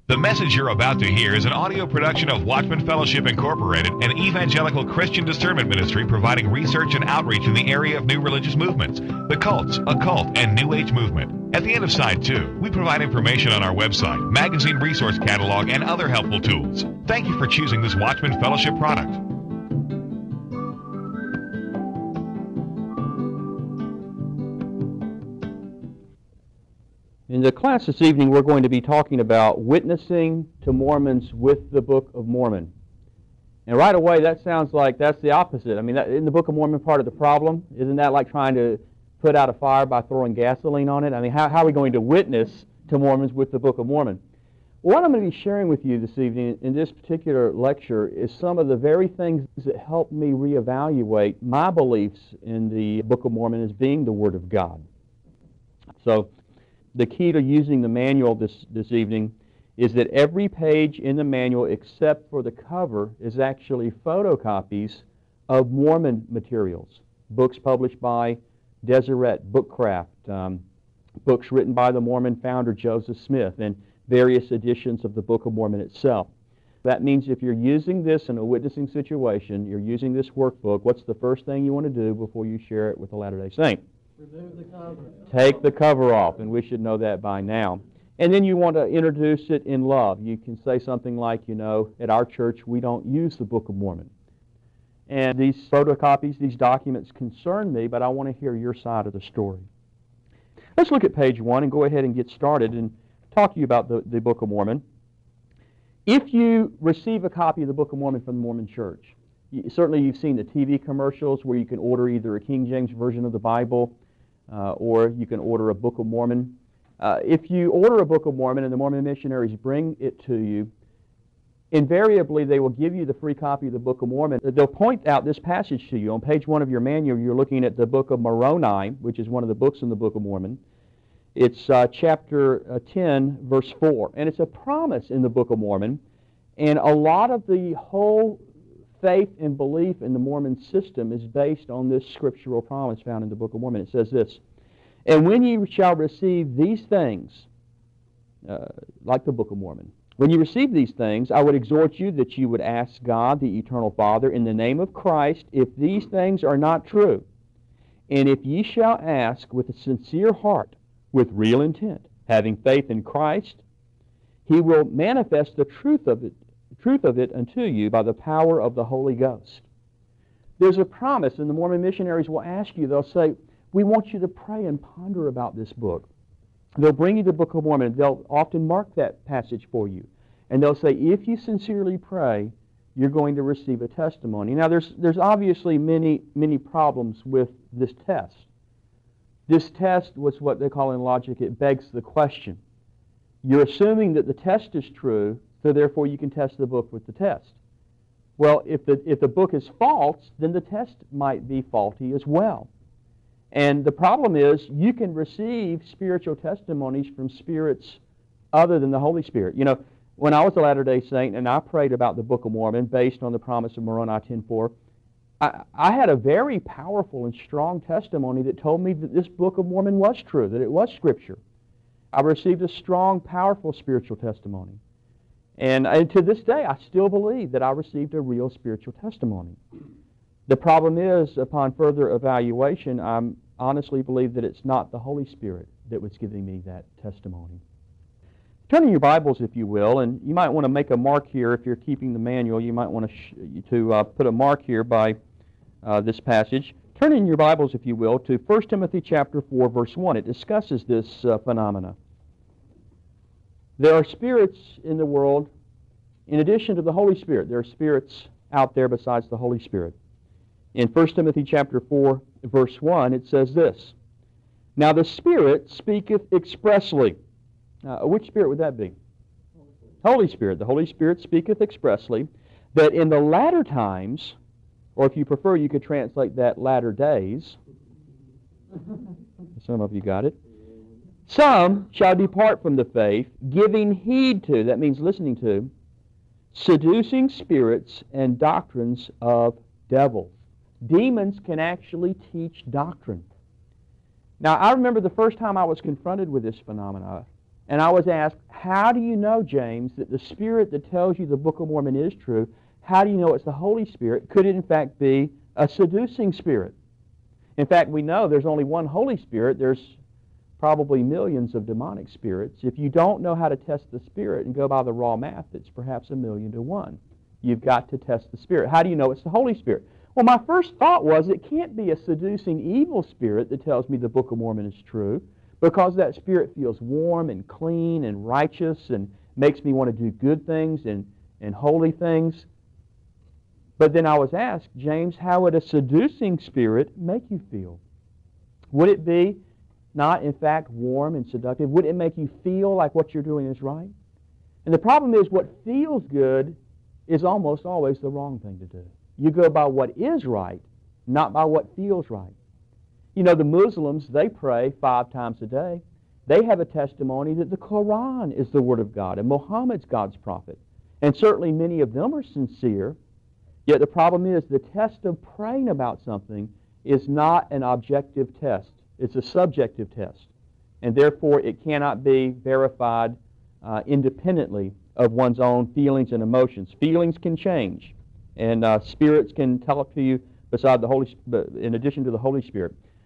The message you're about to hear is an audio production of Watchman Fellowship Incorporated, an evangelical Christian discernment ministry providing research and outreach in the area of new religious movements, the cults, occult, and New Age movement. At the end of Side 2, we provide information on our website, magazine resource catalog, and other helpful tools. Thank you for choosing this Watchman Fellowship product. In the class this evening, we're going to be talking about witnessing to Mormons with the Book of Mormon. And right away, that sounds like that's the opposite. I mean, isn't the Book of Mormon part of the problem? Isn't that like trying to put out a fire by throwing gasoline on it? I mean, how are we going to witness to Mormons with the Book of Mormon? Well, what I'm going to be sharing with you this evening in this particular lecture is some of the very things that help me reevaluate my beliefs in the Book of Mormon as being the Word of God. So, the key to using the manual this evening is that every page in the manual except for the cover is actually photocopies of Mormon materials, books published by Deseret Bookcraft, books written by the Mormon founder Joseph Smith, and various editions of the Book of Mormon itself. That means if you're using this in a witnessing situation, you're using this workbook, what's the first thing you want to do before you share it with a Latter-day Saint? Remove the cover. Take the cover off, and we should know that by now. And then you want to introduce it in love. You can say something like, you know, at our church we don't use the Book of Mormon. And these photocopies, these documents concern me, but I want to hear your side of the story. Let's look at page 1 and go ahead and get started and talk to you about the Book of Mormon. If you receive a copy of the Book of Mormon from the Mormon Church, certainly you've seen the TV commercials where you can order either a King James Version of the Bible or you can order a Book of Mormon. If you order a Book of Mormon and the Mormon missionaries bring it to you, invariably they will give you the free copy of the Book of Mormon. They'll point out this passage to you. On page 1 of your manual, you're looking at the Book of Moroni, which is one of the books in the Book of Mormon. It's chapter 10, verse 4. And it's a promise in the Book of Mormon. And a lot of the whole faith and belief in the Mormon system is based on this scriptural promise found in the Book of Mormon. It says this, "And when you shall receive these things," like the Book of Mormon, "when you receive these things, I would exhort you that you would ask God, the Eternal Father, in the name of Christ, if these things are not true. And if ye shall ask with a sincere heart, with real intent, having faith in Christ, He will manifest the truth of it unto you by the power of the Holy Ghost." There's a promise, and the Mormon missionaries will ask you, they'll say, we want you to pray and ponder about this book. They'll bring you the Book of Mormon. They'll often mark that passage for you. And they'll say, if you sincerely pray, you're going to receive a testimony. Now, there's obviously many problems with this test. This test was what they call in logic, it begs the question. You're assuming that the test is true, so therefore you can test the book with the test. Well, if the book is false, then the test might be faulty as well. And the problem is you can receive spiritual testimonies from spirits other than the Holy Spirit. You know, when I was a Latter-day Saint and I prayed about the Book of Mormon based on the promise of Moroni 10:4, I had a very powerful and strong testimony that told me that this Book of Mormon was true, that it was Scripture. I received a strong, powerful spiritual testimony. And to this day, I still believe that I received a real spiritual testimony. The problem is, upon further evaluation, I honestly believe that it's not the Holy Spirit that was giving me that testimony. Turn in your Bibles, if you will, and you might want to make a mark here if you're keeping the manual. You might want to put a mark here by this passage. Turn in your Bibles, if you will, to 1 Timothy chapter 4, verse 1. It discusses this phenomena. There are spirits in the world, in addition to the Holy Spirit. There are spirits out there besides the Holy Spirit. In 1 Timothy chapter 4, verse 1, it says this, "Now the Spirit speaketh expressly." Which Spirit would that be? Holy Spirit. The Holy Spirit speaketh expressly, that in the latter times, or if you prefer, you could translate that latter days. Some of you got it. "Some shall depart from the faith, giving heed to," that means listening to, "seducing spirits and doctrines of devils." Demons can actually teach doctrine. Now, I remember the first time I was confronted with this phenomenon. And I was asked, how do you know, James, that the Spirit that tells you the Book of Mormon is true, how do you know it's the Holy Spirit? Could it in fact be a seducing spirit? In fact, we know there's only one Holy Spirit. There's probably millions of demonic spirits. If you don't know how to test the Spirit and go by the raw math, it's perhaps 1,000,000 to 1. You've got to test the Spirit. How do you know it's the Holy Spirit? Well, my first thought was it can't be a seducing evil spirit that tells me the Book of Mormon is true, because that spirit feels warm and clean and righteous and makes me want to do good things and holy things. But then I was asked, James, how would a seducing spirit make you feel? Would it be not, in fact, warm and seductive? Would it make you feel like what you're doing is right? And the problem is what feels good is almost always the wrong thing to do. You go by what is right, not by what feels right. You know, the Muslims, they pray 5 times a day. They have a testimony that the Quran is the Word of God and Muhammad's God's prophet. And certainly many of them are sincere. Yet the problem is the test of praying about something is not an objective test. It's a subjective test. And therefore it cannot be verified independently of one's own feelings and emotions. Feelings can change, and spirits can tell it to you beside the in addition to the Holy Spirit.